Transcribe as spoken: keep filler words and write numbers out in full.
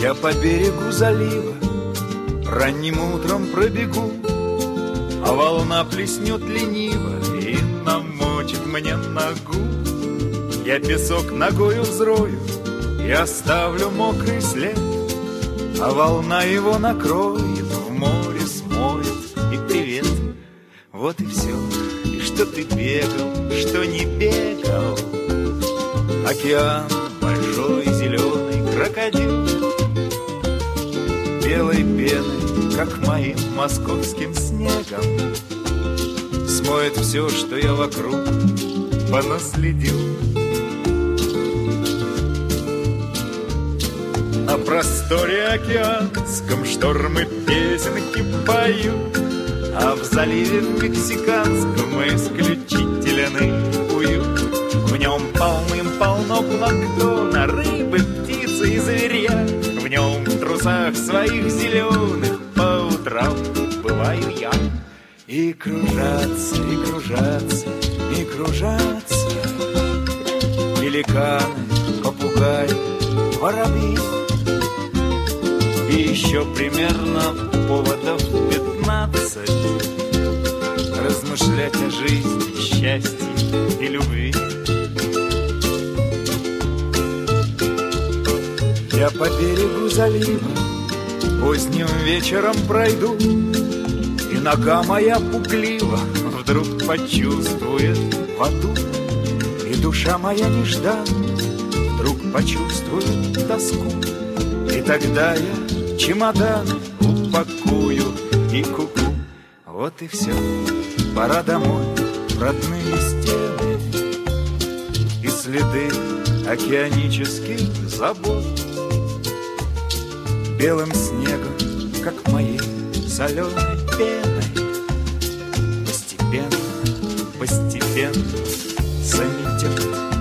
Я по берегу залива ранним утром пробегу, а волна плеснет лениво и намочит мне ногу. Я песок ногою взрою и оставлю мокрый след, а волна его накроет, в море смоет и привет. Вот и все. И что ты бегал, что не бегал. Океан большой, зеленый крокодил, белой пеной, как моим московским снегом, смоет все, что я вокруг понаследил. На просторе океанском штормы песенки поют, а в заливе мексиканском исключительный уют. В нем полным-полно планктона, рыбы, птицы и зверя. В нем в трусах своих зеленых по утрам бываю я. И кружатся, и кружатся, и кружатся пеликаны, попугаи, воробьи. И еще примерно поводов пятнадцать размышлять о жизни, счастье и любви. Я по берегу залива поздним вечером пройду, и нога моя пугливо вдруг почувствует воду, и душа моя нежданно вдруг почувствует тоску. И тогда я чемодан упакую и куку. Вот и все, пора домой, в родные стены и следы океанических забот. Белым снегом, как моей соленой пеной, постепенно, постепенно заметет.